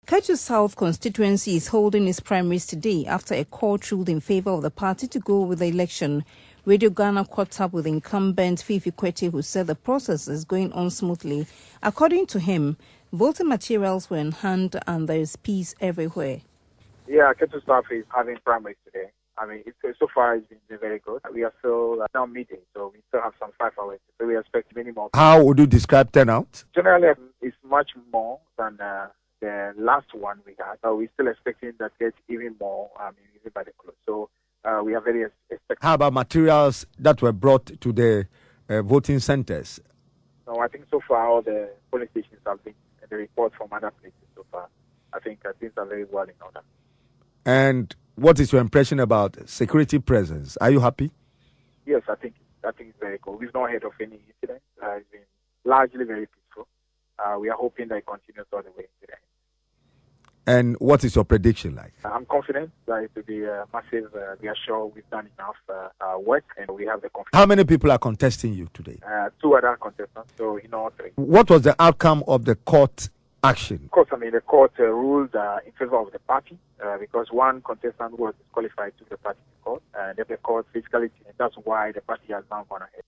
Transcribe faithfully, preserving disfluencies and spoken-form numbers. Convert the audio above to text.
Ketu South constituency is holding its primaries today after a court ruled in favor of the party to go with the election. Radio Ghana caught up with incumbent Fifi Kwete, who said the process is going on smoothly. According to him, voting materials were in hand and there is peace everywhere. Yeah, Ketu South is having primaries today. I mean, it's, so far it's been very good. We are still uh, now meeting, so we still have some five hours. So we expect many more. How would you describe turnout? Generally, it's much more than uh, the last one we had. Uh, we're still expecting that get even more, I mean, even by the close. So uh, we are very expecting. How about materials that were brought to the uh, voting centers? No, I think so far all the polling stations have been, and the report from other places so far, I think uh, things are very well in order. And what is your impression about security presence? Are you happy? Yes, I think I think it's very cool. We've not heard of any incidents. Uh, it's been largely very peaceful. Uh, we are hoping that it continues all the way to the end. And what is your prediction like? I'm confident that it will be uh, massive. Uh, we are sure we've done enough uh, uh, work and we have the confidence. How many people are contesting you today? Uh, two other contestants, so in all three. What was the outcome of the court action? Of course, I mean, the court uh, ruled uh, in favor of the party uh, because one contestant was disqualified to the party court, and uh, the court physically, and that's why the party has now gone ahead.